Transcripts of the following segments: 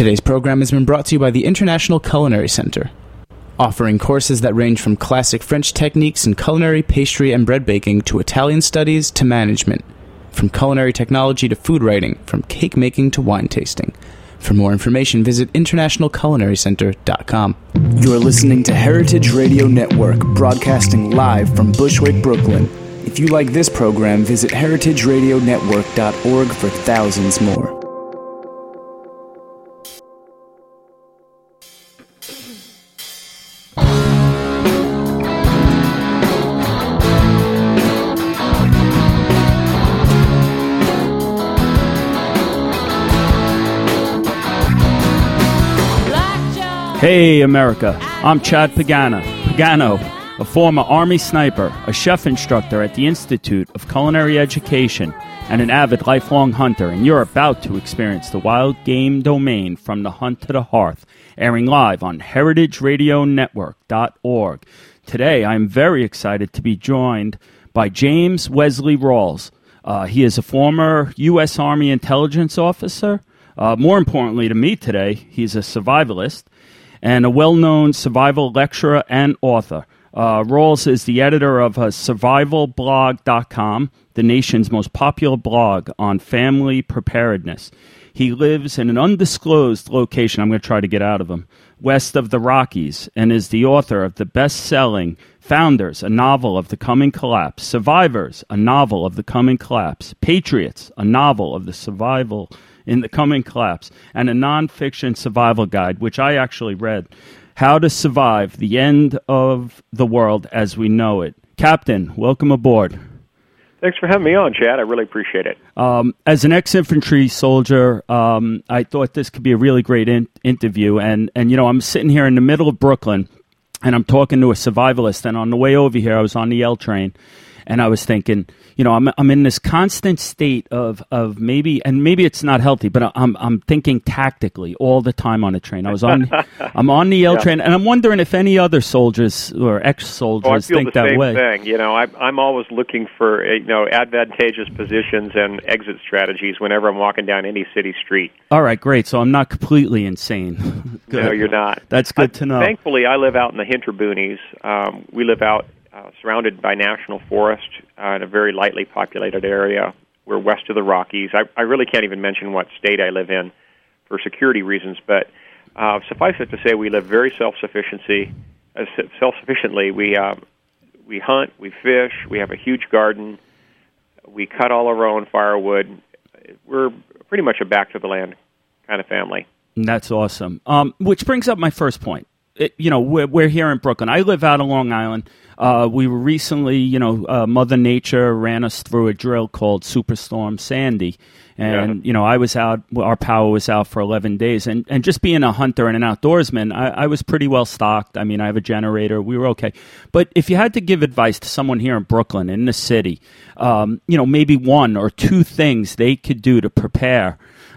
Today's program has been brought to you by the International Culinary Center, offering courses that range from classic French techniques in culinary, pastry, and bread baking to Italian studies to management, from culinary technology to food writing, from cake making to wine tasting. For more information, visit internationalculinarycenter.com. You're listening to Heritage Radio Network, broadcasting live from Bushwick, Brooklyn. If you like this program, visit heritageradionetwork.org for thousands more. Hey, America. I'm Chad Pagano, a former Army sniper, a chef instructor at the Institute of Culinary Education, and an avid lifelong hunter, and you're about to experience the wild game domain from the hunt to the hearth, airing live on heritageradionetwork.org. Today, I'm very excited to be joined by James Wesley Rawls. He is a former U.S. Army intelligence officer. More importantly to me today, he's a survivalist and a well-known survival lecturer and author. Rawls is the editor of survivalblog.com, the nation's most popular blog on family preparedness. He lives in an undisclosed location, I'm going to try to get out of him, west of the Rockies, and is the author of the best-selling Founders, a novel of the coming collapse, Survivors, a novel of the coming collapse, Patriots, a novel of the survival in the coming collapse, and a nonfiction survival guide, which I actually read, How to Survive the End of the World as We Know It. Captain, welcome aboard. Thanks for having me on, Chad. I really appreciate it. As an ex-infantry soldier, I thought this could be a really great interview, and you know, I'm sitting here in the middle of Brooklyn, and I'm talking to a survivalist, and on the way over here, I was on the L train, and I was thinking, you know, I'm in this constant state of maybe it's not healthy, but I'm thinking tactically all the time on a train. I'm on the L train, and I'm wondering if any other soldiers or ex-soldiers think that way. I feel the same thing. You know, I'm always looking for advantageous positions and exit strategies whenever I'm walking down any city street. All right, great. So I'm not completely insane. No, you're not. That's good to know. Thankfully, I live out in the Hinter Boonies. We live out surrounded by national forest in a very lightly populated area. We're west of the Rockies. I really can't even mention what state I live in for security reasons, but suffice it to say we live very self-sufficiently. We hunt, we fish, we have a huge garden, we cut all of our own firewood. We're pretty much a back-to-the-land kind of family. That's awesome. Which brings up my first point. We're here in Brooklyn. I live out on Long Island. We were recently, Mother Nature ran us through a drill called Superstorm Sandy. And, I was out, our power was out for 11 days. And just being a hunter and an outdoorsman, I was pretty well stocked. I mean, I have a generator. We were okay. But if you had to give advice to someone here in Brooklyn, in the city, maybe one or two things they could do to prepare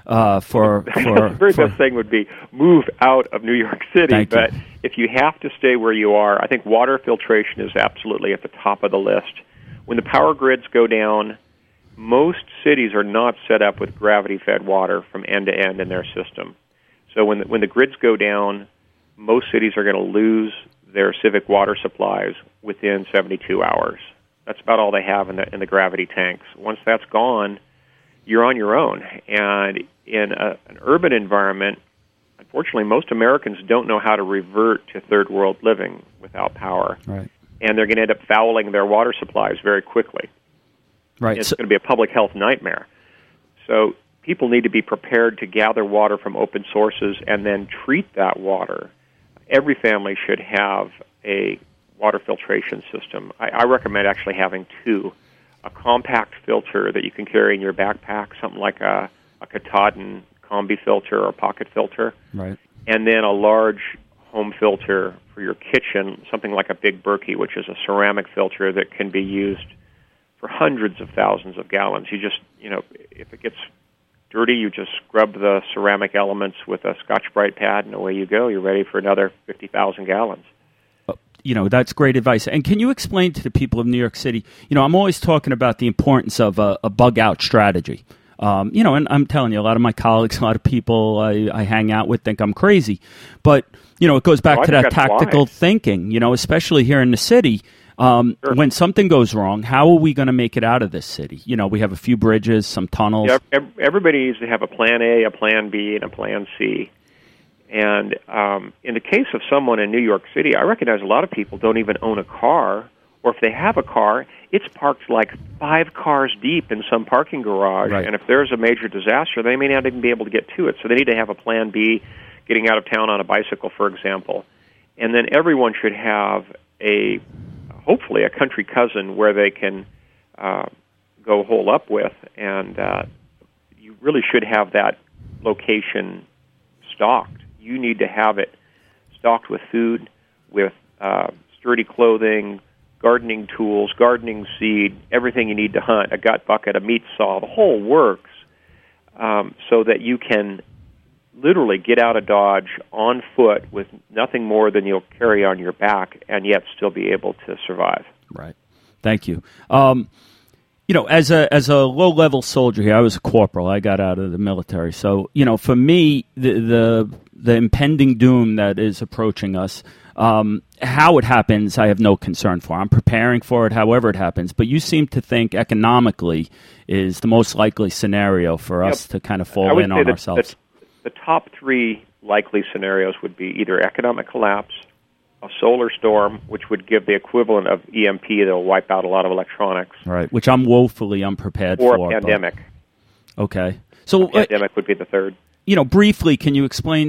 the very best thing would be move out of New York City. But if you have to stay where you are, I think water filtration is absolutely at the top of the list. When the power grids go down, most cities are not set up with gravity-fed water from end to end in their system. So when the grids go down, most cities are going to lose their civic water supplies within 72 hours. That's about all they have in the gravity tanks. Once that's gone, you're on your own. And in an urban environment, unfortunately, most Americans don't know how to revert to third world living without power. Right. And they're going to end up fouling their water supplies very quickly. Right. It's going to be a public health nightmare. So people need to be prepared to gather water from open sources and then treat that water. Every family should have a water filtration system. I recommend actually having two. A compact filter that you can carry in your backpack, something like a Katahdin combi filter or pocket filter. Right. And then a large home filter for your kitchen, something like a Big Berkey, which is a ceramic filter that can be used for hundreds of thousands of gallons. You just, if it gets dirty, you just scrub the ceramic elements with a Scotch-Brite pad, and away you go. You're ready for another 50,000 gallons. That's great advice. And can you explain to the people of New York City, I'm always talking about the importance of a bug-out strategy. And I'm telling you, a lot of my colleagues, a lot of people I hang out with think I'm crazy. But, it goes back to that tactical thinking, especially here in the city. Sure. When something goes wrong, how are we going to make it out of this city? We have a few bridges, some tunnels. Yeah, everybody needs to have a plan A, a plan B, and a plan C. And in the case of someone in New York City, I recognize a lot of people don't even own a car, or if they have a car, it's parked like 5 cars deep in some parking garage. Right. And if there's a major disaster, they may not even be able to get to it. So they need to have a plan B, getting out of town on a bicycle, for example. And then everyone should have hopefully a country cousin where they can go hole up with, and you really should have that location stocked. You need to have it stocked with food, with sturdy clothing, gardening tools, gardening seed, everything you need to hunt, a gut bucket, a meat saw, the whole works, so that you can literally get out of Dodge on foot with nothing more than you'll carry on your back and yet still be able to survive. Right. Thank you. As a low-level soldier here, I was a corporal. I got out of the military. So, for me, the impending doom that is approaching us, how it happens, I have no concern for. I'm preparing for it however it happens. But you seem to think economically is the most likely scenario for us to kind of fall in on ourselves. The top 3 likely scenarios would be either economic collapse, a solar storm, which would give the equivalent of EMP that will wipe out a lot of electronics. Right, which I'm woefully unprepared for. Or a pandemic. Okay. So a pandemic would be the third. Briefly, can you explain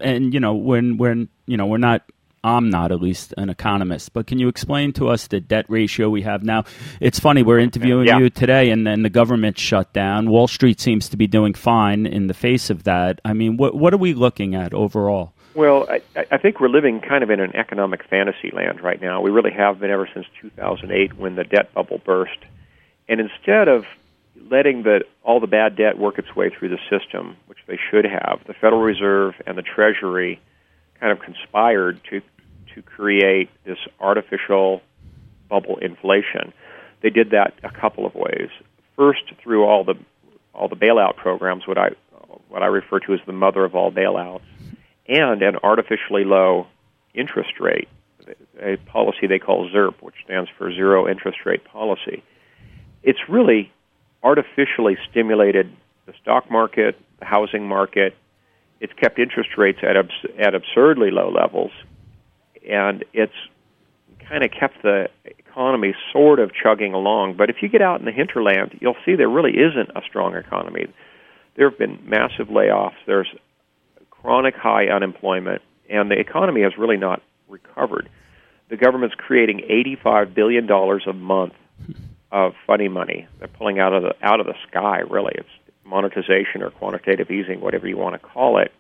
I'm not at least an economist, but can you explain to us the debt ratio we have now? It's funny, we're interviewing you today, and then the government shut down. Wall Street seems to be doing fine in the face of that. I mean, what are we looking at overall? Well, I think we're living kind of in an economic fantasy land right now. We really have been ever since 2008 when the debt bubble burst. And instead of letting all the bad debt work its way through the system, which they should have, the Federal Reserve and the Treasury kind of conspired to create this artificial bubble inflation. They did that a couple of ways. First, through all the bailout programs, what I refer to as the mother of all bailouts, and an artificially low interest rate, a policy they call ZIRP, which stands for Zero Interest Rate Policy. It's really artificially stimulated the stock market, the housing market. It's kept interest rates at absurdly low levels, and it's kind of kept the economy sort of chugging along. But if you get out in the hinterland, you'll see there really isn't a strong economy. There have been massive layoffs. There's chronic high unemployment, and the economy has really not recovered. The government's creating $85 billion a month of funny money. They're pulling out of the sky, really. It's monetization or quantitative easing, whatever you want to call it.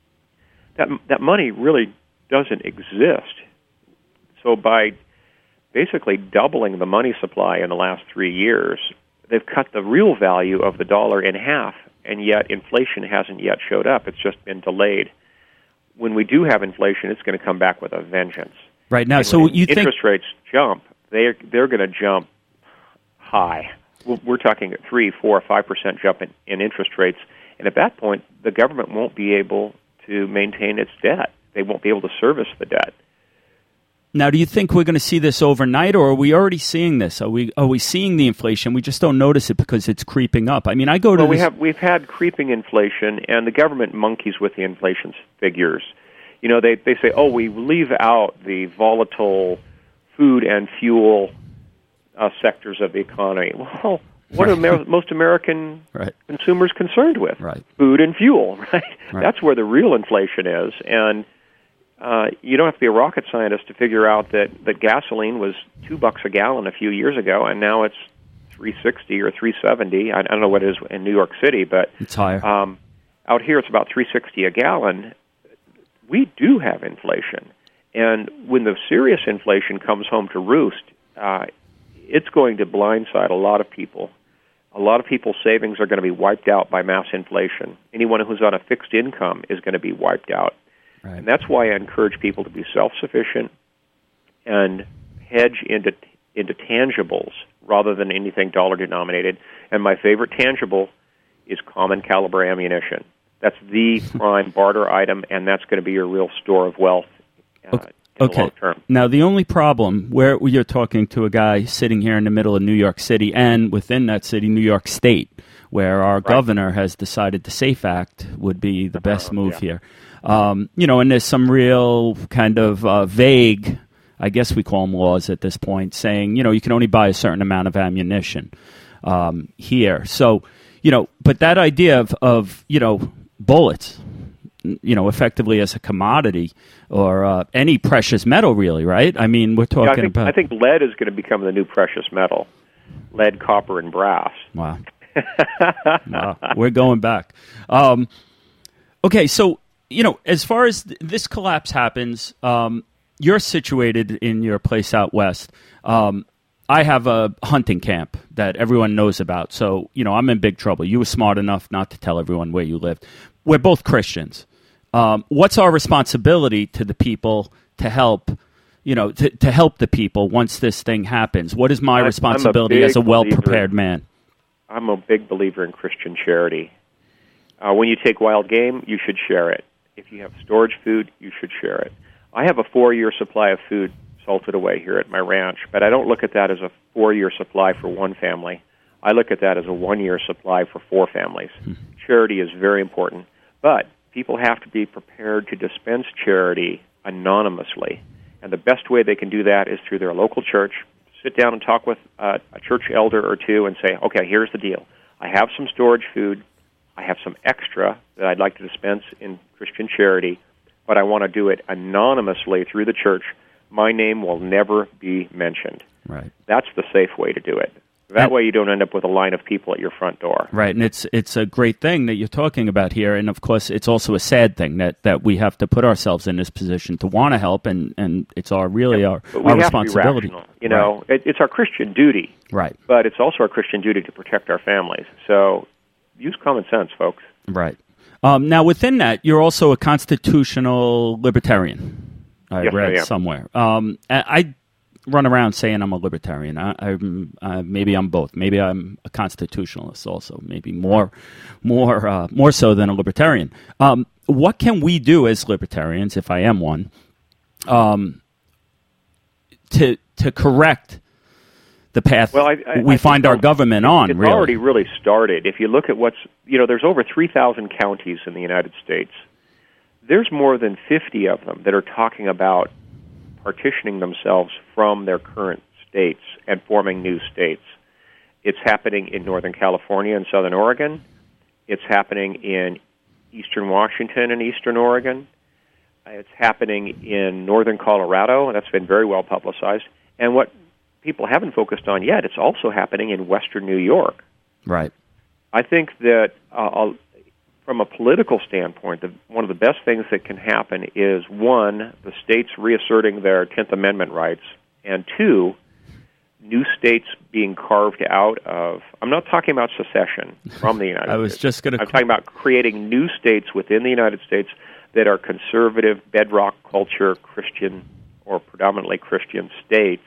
That money really doesn't exist. So by basically doubling the money supply in the last 3 years, they've cut the real value of the dollar in half, and yet inflation hasn't yet showed up. It's just been delayed. When we do have inflation, it's going to come back with a vengeance. Right now, so you think interest rates jump, they're going to jump high. We're talking 3, 4, 5% jump in interest rates, and at that point, the government won't be able to maintain its debt. They won't be able to service the debt. Now, do you think we're going to see this overnight, or are we already seeing this? Are we seeing the inflation? We just don't notice it because it's creeping up. I mean, we've had creeping inflation, and the government monkeys with the inflation figures. They say, we leave out the volatile food and fuel sectors of the economy. Well, what are most American consumers concerned with? Right. Food and fuel, right? That's where the real inflation is, and you don't have to be a rocket scientist to figure out that gasoline was $2 a gallon a few years ago, and now it's $3.60 or $3.70. I don't know what it is in New York City, but it's higher. Out here, it's about $3.60 a gallon. We do have inflation, and when the serious inflation comes home to roost, it's going to blindside a lot of people. A lot of people's savings are going to be wiped out by mass inflation. Anyone who's on a fixed income is going to be wiped out. Right. And that's why I encourage people to be self-sufficient and hedge into tangibles rather than anything dollar-denominated. And my favorite tangible is common caliber ammunition. That's the prime barter item, and that's going to be your real store of wealth in the long term. Now, the only problem where you're talking to a guy sitting here in the middle of New York City, and within that city, New York State, where our governor has decided the SAFE Act would be the best move here. And there's some real kind of vague, I guess we call them laws at this point, saying, you can only buy a certain amount of ammunition here. So, but that idea of bullets, effectively as a commodity or any precious metal, really, right? I mean, we're talking about... I think lead is going to become the new precious metal. Lead, copper, and brass. Wow. Wow. We're going back. Okay, so, as far as this collapse happens, you're situated in your place out west. I have a hunting camp that everyone knows about, so, I'm in big trouble. You were smart enough not to tell everyone where you lived. We're both Christians. What's our responsibility to the people to help, to help the people once this thing happens? What is my responsibility as a well-prepared man? I'm a big believer in Christian charity. When you take wild game, you should share it. If you have storage food, you should share it. I have a 4-year supply of food salted away here at my ranch, but I don't look at that as a 4-year supply for one family. I look at that as a 1-year supply for 4 families. Charity is very important, but people have to be prepared to dispense charity anonymously, and the best way they can do that is through their local church. Sit down and talk with a church elder or two and say, okay, here's the deal. I have some storage food. I have some extra that I'd like to dispense in Christian charity, but I want to do it anonymously through the church. My name will never be mentioned. Right. That's the safe way to do it. That way you don't end up with a line of people at your front door. Right, and it's a great thing that you're talking about here, and of course it's also a sad thing that we have to put ourselves in this position to want to help, and it's our responsibility. To be rational. It's our Christian duty. Right. But it's also our Christian duty to protect our families. So use common sense, folks. Right. Now, within that, you're also a constitutional libertarian. I read somewhere. I run around saying I'm a libertarian. Maybe I'm both. Maybe I'm a constitutionalist also. Maybe more so than a libertarian. What can we do as libertarians, if I am one, to correct the path we find our government on? It's already really started. If you look at there's over 3,000 counties in the United States. There's more than 50 of them that are talking about partitioning themselves from their current states and forming new states. It's happening in Northern California and Southern Oregon. It's happening in Eastern Washington and Eastern Oregon. It's happening in Northern Colorado, and that's been very well publicized. And what people haven't focused on yet, it's also happening in Western New York. Right. I think that from a political standpoint, one of the best things that can happen is, one, the states reasserting their 10th Amendment rights, and two, new states being carved out of... I'm not talking about secession from the United States. I'm talking about creating new states within the United States that are conservative, bedrock culture, Christian, or predominantly Christian states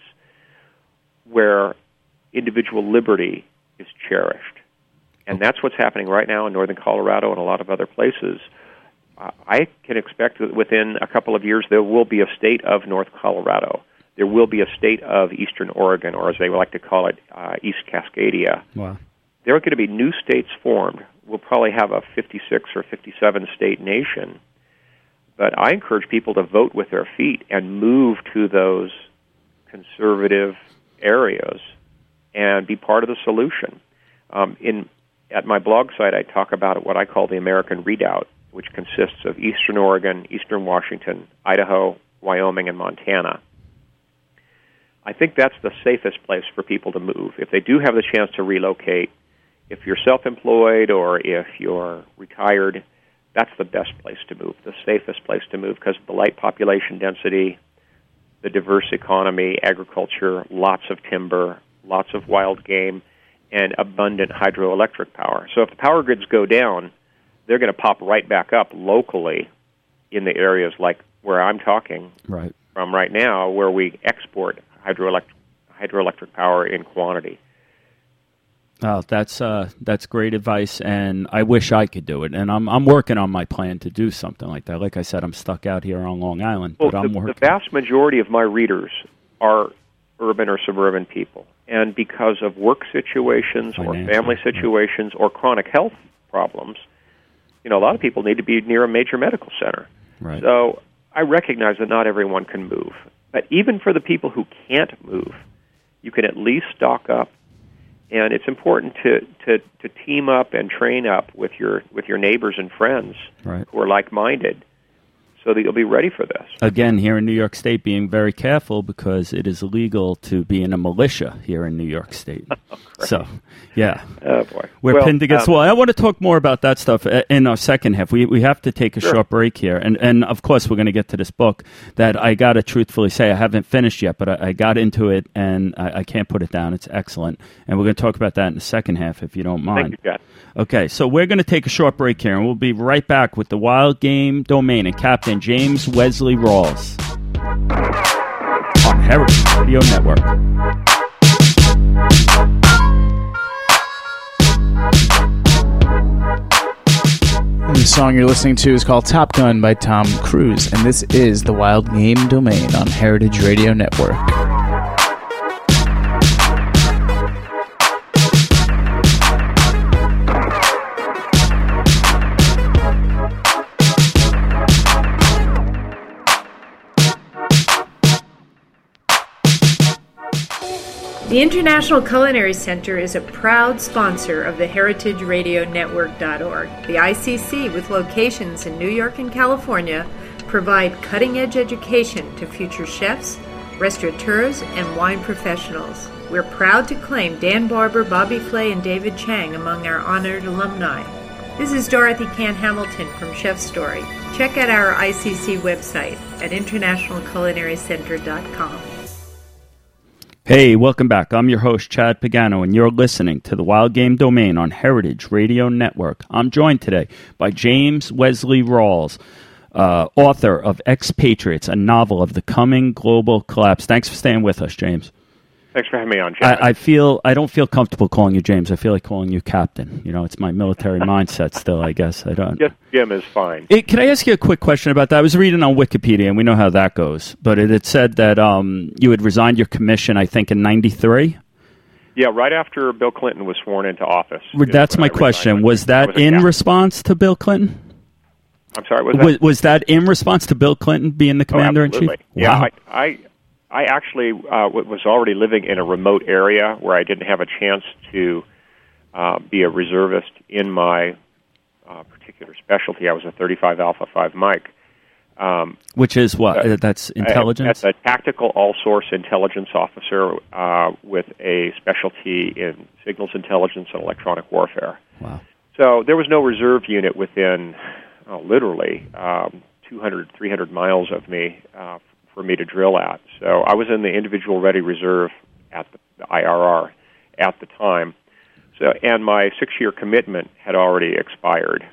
where individual liberty is cherished. And that's what's happening right now in Northern Colorado and a lot of other places. I can expect that within a couple of years there will be a state of North Colorado. There will be a state of Eastern Oregon, or as they like to call it, East Cascadia. Wow. There are going to be new states formed. We'll probably have a 56 or 57 state nation. But I encourage people to vote with their feet and move to those conservative areas and be part of the solution. At my blog site, I talk about what I call the American Redoubt, which consists of Eastern Oregon, Eastern Washington, Idaho, Wyoming, and Montana. I think that's the safest place for people to move. If they do have the chance to relocate, if you're self-employed or if you're retired, that's the best place to move, the safest place to move, because of the light population density, the diverse economy, agriculture, lots of timber, lots of wild game, and abundant hydroelectric power. So if the power grids go down, they're going to pop right back up locally in the areas like where I'm talking from right now, where we export hydroelectric power in quantity. Oh, that's great advice, and I wish I could do it. And I'm working on my plan to do something like that. Like I said, I'm stuck out here on Long Island, but I'm working. The vast majority of my readers are urban or suburban people, and because of work situations or family situations or chronic health problems, a lot of people need to be near a major medical center. Right. So I recognize that not everyone can move, but even for the people who can't move, you can at least stock up. And it's important to team up and train up with your neighbors and friends who are like-minded, so that you'll be ready for this. Again, here in New York State, being very careful because it is illegal to be in a militia here in New York State. So, yeah. Oh, boy. We're pinned against the wall. I want to talk more about that stuff in our second half. We have to take a short break here. And of course, we're going to get to this book that I got to truthfully say I haven't finished yet, but I got into it, and I can't put it down. It's excellent. And we're going to talk about that in the second half, if you don't mind. Thank you, Kat. Okay, so we're going to take a short break here, and we'll be right back with the Wild Game Domain and Captain James Wesley Rawls on Heritage Radio Network. And the song you're listening to is called Top Gun by Tom Cruise, and this is the Wild Game Domain on Heritage Radio Network. The International Culinary Center is a proud sponsor of the HeritageRadioNetwork.org. The ICC, with locations in New York and California, provide cutting-edge education to future chefs, restaurateurs, and wine professionals. We're proud to claim Dan Barber, Bobby Flay, and David Chang among our honored alumni. This is Dorothy Cann Hamilton from Chef Story. Check out our ICC website at internationalculinarycenter.com. Hey, welcome back. I'm your host, Chad Pagano, and you're listening to the Wild Game Domain on Heritage Radio Network. I'm joined today by James Wesley Rawls, author of Expatriates, a novel of the coming global collapse. Thanks for staying with us, James. Thanks for having me on, Chad. I don't feel comfortable calling you James. I feel like calling you Captain. It's my military mindset still, I guess. I don't. Yes, Jim is fine. Can I ask you a quick question about that? I was reading on Wikipedia, and we know how that goes. But it had said that you had resigned your commission, I think, in '93? Yeah, right after Bill Clinton was sworn into office. That's my question. Was that in response to Bill Clinton? I'm sorry, was that in response to Bill Clinton being the commander-in-chief? Yeah, wow. I actually was already living in a remote area where I didn't have a chance to be a reservist in my particular specialty. I was a 35 Alpha 5 Mike. Which is what? That's intelligence? That's a tactical all-source intelligence officer with a specialty in signals intelligence and electronic warfare. Wow. So there was no reserve unit within literally 200, 300 miles of me for me to drill at. So I was in the individual ready reserve at the IRR at the time. So, and my 6-year commitment had already expired.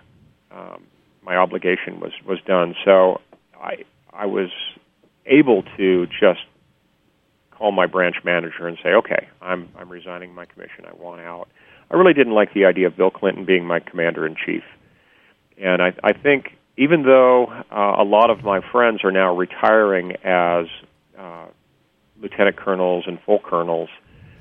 My obligation was done. So I was able to just call my branch manager and say, okay, I'm resigning my commission. I want out. I really didn't like the idea of Bill Clinton being my commander-in-chief. And I think even though a lot of my friends are now retiring as lieutenant colonels and full colonels,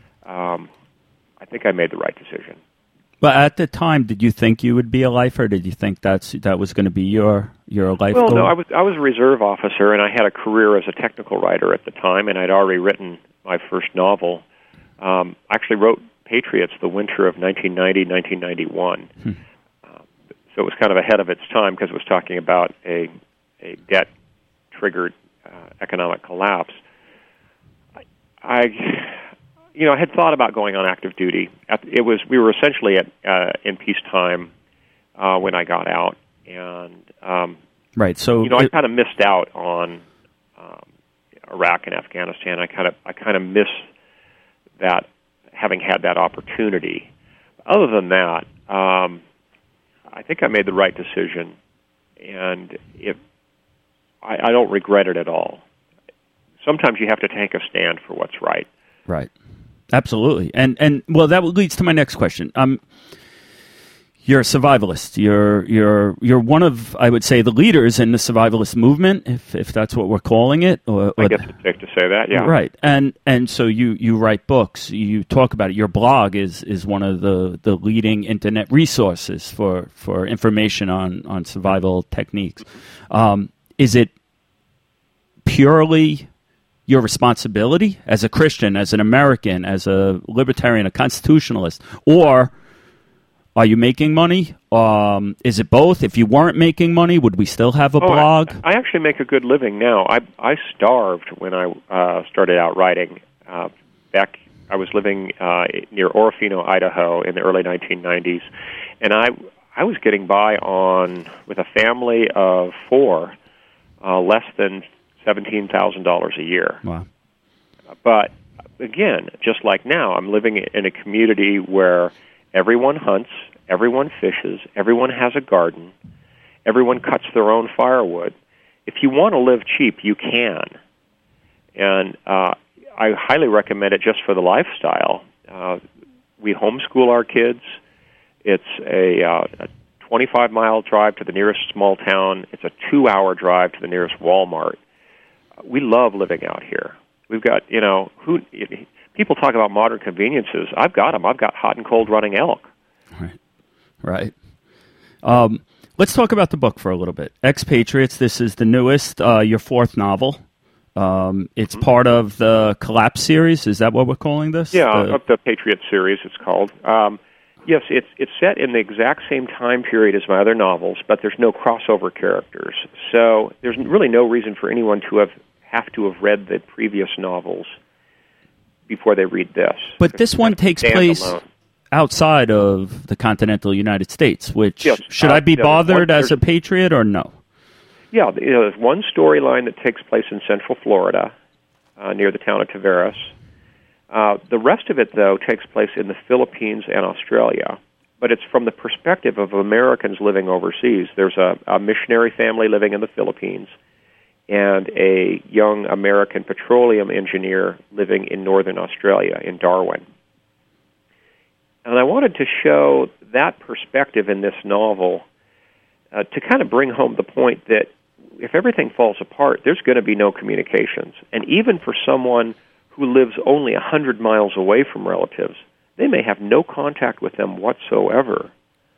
I think I made the right decision. But at the time, did you think you would be a lifer? Did you think that was going to be your life goal? Well, no, I was a reserve officer, and I had a career as a technical writer at the time, and I'd already written my first novel. I actually wrote Patriots the winter of 1990-1991. So it was kind of ahead of its time because it was talking about a debt-triggered economic collapse. I had thought about going on active duty. We were essentially in peacetime when I got out, and right. So I kind of missed out on Iraq and Afghanistan. I kind of miss that, having had that opportunity. Other than that, I think I made the right decision, and I don't regret it at all. Sometimes you have to take a stand for what's right. Right. Absolutely. And well, that leads to my next question. You're a survivalist. You're one of, I would say, the leaders in the survivalist movement, if that's what we're calling it. I guess it's safe to say that, yeah. Right. And so you write books. You talk about it. Your blog is one of the leading internet resources for information on survival techniques. Is it purely your responsibility as a Christian, as an American, as a libertarian, a constitutionalist, or are you making money? Is it both? If you weren't making money, would we still have a blog? I actually make a good living now. I starved when I started out writing. Back, I was living near Orofino, Idaho, in the early 1990s, and I was getting by with a family of 4, less than $17,000 a year. Wow! But again, just like now, I'm living in a community where everyone hunts, everyone fishes, everyone has a garden, everyone cuts their own firewood. If you want to live cheap, you can. And I highly recommend it just for the lifestyle. We homeschool our kids. It's a 25-mile drive to the nearest small town. It's a 2-hour drive to the nearest Walmart. We love living out here. We've got, people talk about modern conveniences. I've got them. I've got hot and cold running elk. Right. Let's talk about the book for a little bit. Expatriates, this is the newest, your 4th novel. It's part of the Collapse series. Is that what we're calling this? Yeah, the Patriot series it's called. Yes, it's set in the exact same time period as my other novels, but there's no crossover characters. So there's really no reason for anyone to have read the previous novels before they read this. But this one takes place outside of the continental United States, which, yes, should I be bothered as a patriot or no? Yeah, there's one storyline that takes place in Central Florida, near the town of Tavares. The rest of it, though, takes place in the Philippines and Australia, but it's from the perspective of Americans living overseas. There's a missionary family living in the Philippines and a young American petroleum engineer living in northern Australia, in Darwin. And I wanted to show that perspective in this novel to kind of bring home the point that if everything falls apart, there's going to be no communications. And even for someone who lives only 100 miles away from relatives, they may have no contact with them whatsoever.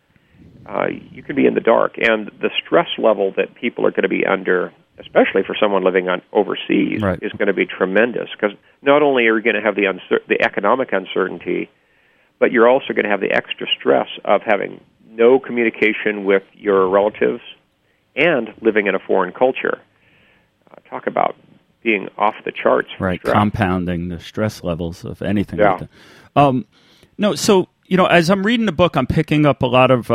You can be in the dark. And the stress level that people are going to be under, especially for someone living overseas, right, is going to be tremendous. Because not only are you going to have the economic uncertainty, but you're also going to have the extra stress of having no communication with your relatives and living in a foreign culture. Talk about being off the charts. Right, stress. Compounding the stress levels of anything yeah. like that. No, so, as I'm reading the book, I'm picking up a lot of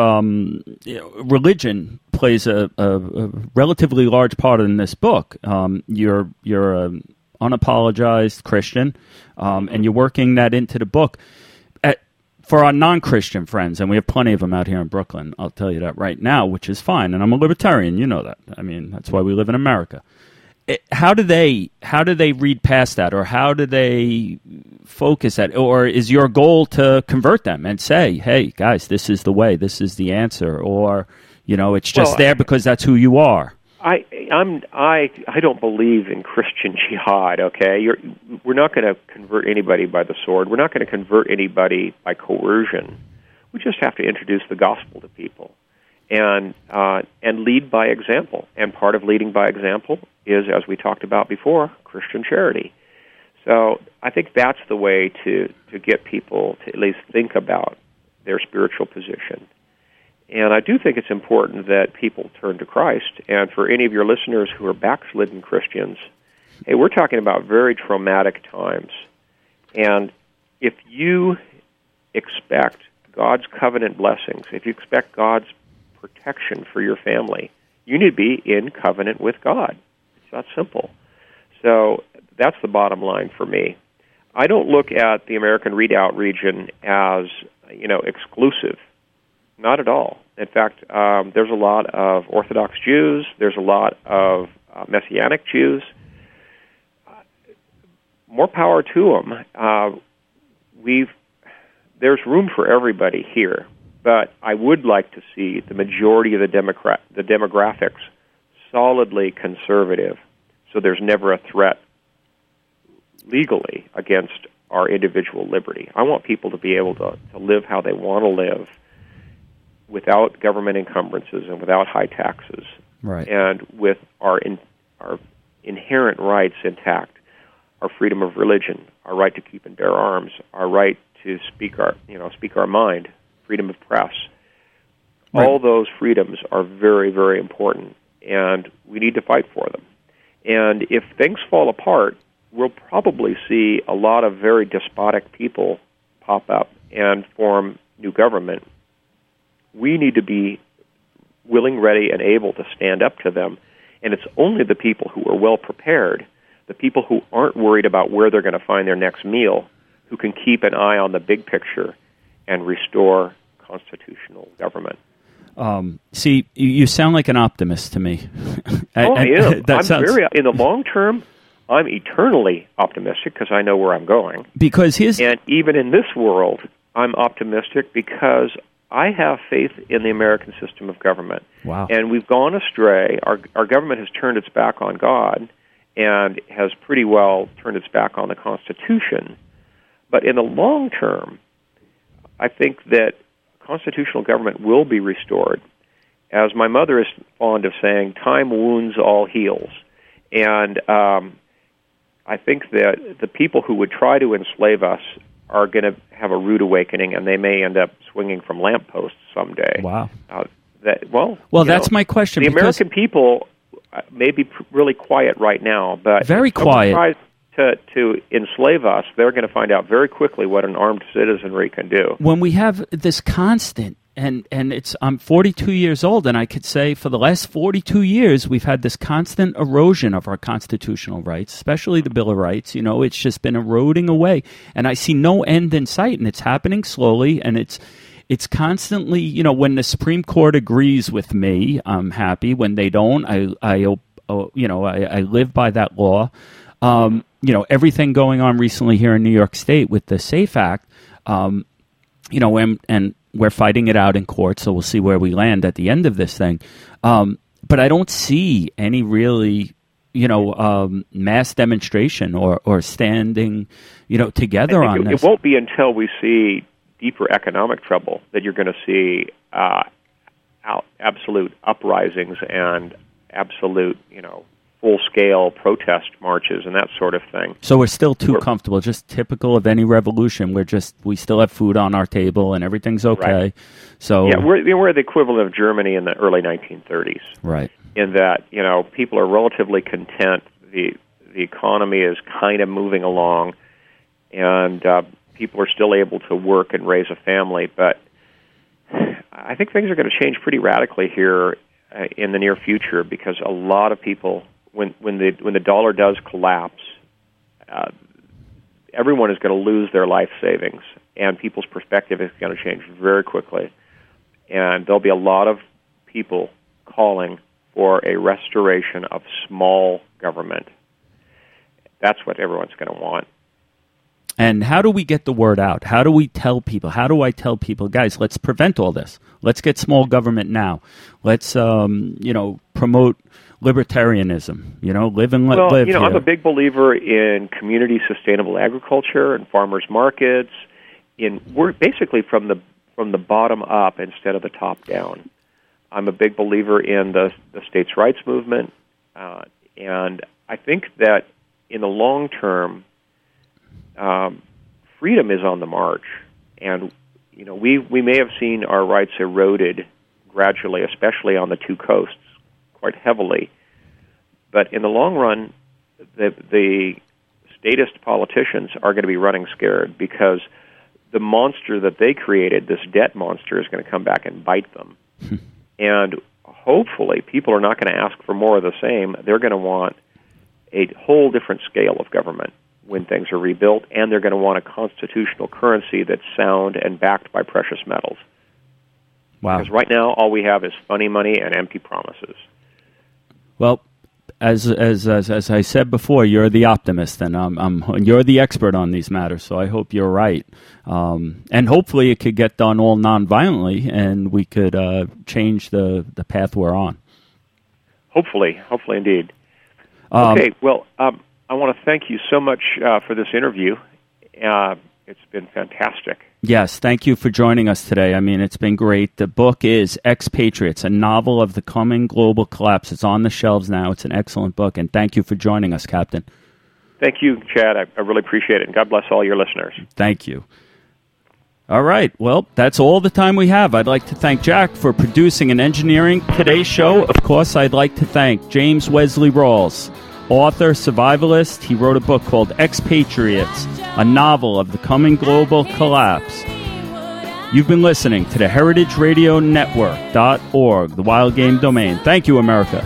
religion plays a relatively large part in this book. You're an unapologized Christian, and you're working that into the book. For our non-Christian friends, and we have plenty of them out here in Brooklyn, I'll tell you that right now, which is fine, and I'm a libertarian, you know that. I mean, that's why we live in America. How do they read past that, or how do they focus that, or is your goal to convert them and say, hey, guys, this is the way, this is the answer, or, it's just there because that's who you are? I don't believe in Christian jihad, okay? We're not going to convert anybody by the sword. We're not going to convert anybody by coercion. We just have to introduce the gospel to people and lead by example. And part of leading by example is, as we talked about before, Christian charity. So I think that's the way to get people to at least think about their spiritual position. And I do think it's important that people turn to Christ. And for any of your listeners who are backslidden Christians, hey, we're talking about very traumatic times. And if you expect God's covenant blessings, if you expect God's protection for your family, you need to be in covenant with God. It's that simple. So that's the bottom line for me. I don't look at the American Redoubt region as, exclusive. Not at all. In fact, there's a lot of Orthodox Jews. There's a lot of Messianic Jews. More power to them. there's room for everybody here, but I would like to see the majority of the demographics solidly conservative, so there's never a threat legally against our individual liberty. I want people to be able to live how they want to live without government encumbrances and without high taxes, right, and with our inherent rights intact, our freedom of religion, our right to keep and bear arms, our right to speak our mind, freedom of press. Right. All those freedoms are very, very important, and we need to fight for them. And if things fall apart, we'll probably see a lot of very despotic people pop up and form new government. We need to be willing, ready, and able to stand up to them. And it's only the people who are well prepared, the people who aren't worried about where they're going to find their next meal, who can keep an eye on the big picture and restore constitutional government. See, you sound like an optimist to me. I am. In the long term, I'm eternally optimistic because I know where I'm going. And even in this world, I'm optimistic because I have faith in the American system of government. Wow. And we've gone astray. Our government has turned its back on God and has pretty well turned its back on the Constitution. But in the long term, I think that constitutional government will be restored. As my mother is fond of saying, time wounds, all heals. And I think that the people who would try to enslave us are going to have a rude awakening, and they may end up swinging from lampposts someday. Wow. That's my question. The American people may be really quiet right now, but very quiet. If someone tries to enslave us, they're going to find out very quickly what an armed citizenry can do. When we have this constant, and I'm 42 years old, and I could say for the last 42 years we've had this constant erosion of our constitutional rights, especially the Bill of Rights. It's just been eroding away, and I see no end in sight, and it's happening slowly, and it's constantly, when the Supreme Court agrees with me, I'm happy. When they don't, I live by that law. Everything going on recently here in New York State with the SAFE Act, and we're fighting it out in court, so we'll see where we land at the end of this thing. But I don't see any really, mass demonstration or standing, together on this. It won't be until we see deeper economic trouble that you're going to see absolute uprisings and absolute, full-scale protest marches and that sort of thing. So we're still too comfortable, just typical of any revolution. We still have food on our table and everything's okay. Right. So yeah, we're the equivalent of Germany in the early 1930s. Right. In that, people are relatively content. The economy is kind of moving along, and people are still able to work and raise a family. But I think things are going to change pretty radically here in the near future because a lot of people, when the dollar does collapse, everyone is going to lose their life savings, and people's perspective is going to change very quickly. And there'll be a lot of people calling for a restoration of small government. That's what everyone's going to want. And how do we get the word out? How do we tell people? How do I tell people, guys, let's prevent all this. Let's get small government now. Let's, promote libertarianism, live and let live. Here. I'm a big believer in community sustainable agriculture and farmers markets. We're basically from the bottom up instead of the top down. I'm a big believer in the states' rights movement, and I think that in the long term, freedom is on the march, and we may have seen our rights eroded gradually, especially on the two coasts, quite heavily. But in the long run, the statist politicians are going to be running scared because the monster that they created, this debt monster, is going to come back and bite them. And hopefully people are not going to ask for more of the same. They're going to want a whole different scale of government when things are rebuilt, and they're going to want a constitutional currency that's sound and backed by precious metals. Wow. Because right now, all we have is funny money and empty promises. Well, as I said before, you're the optimist, and you're the expert on these matters. So I hope you're right, and hopefully it could get done all nonviolently, and we could change the path we're on. Hopefully indeed. Okay, well, I want to thank you so much for this interview. It's been fantastic. Yes, thank you for joining us today. I mean, it's been great. The book is Expatriates, a novel of the coming global collapse. It's on the shelves now. It's an excellent book, and thank you for joining us, Captain. Thank you, Chad. I really appreciate it, and God bless all your listeners. Thank you. All right, well, that's all the time we have. I'd like to thank Jack for producing and engineering today's show. Of course, I'd like to thank James Wesley Rawls, author, survivalist. He wrote a book called Expatriates, a novel of the coming global collapse. You've been listening to the HeritageRadioNetwork.org, the Wild Game Domain. Thank you, America.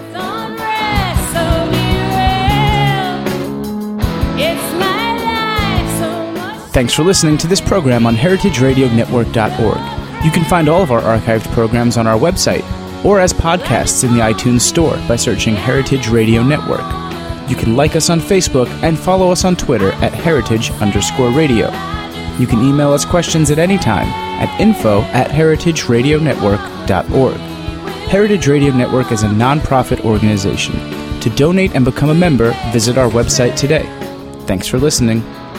Thanks for listening to this program on HeritageRadioNetwork.org. You can find all of our archived programs on our website or as podcasts in the iTunes Store by searching Heritage Radio Network. You can like us on Facebook and follow us on Twitter at @heritage_radio. You can email us questions at any time at info@heritageradionetwork.org. Heritage Radio Network is a non-profit organization. To donate and become a member, visit our website today. Thanks for listening.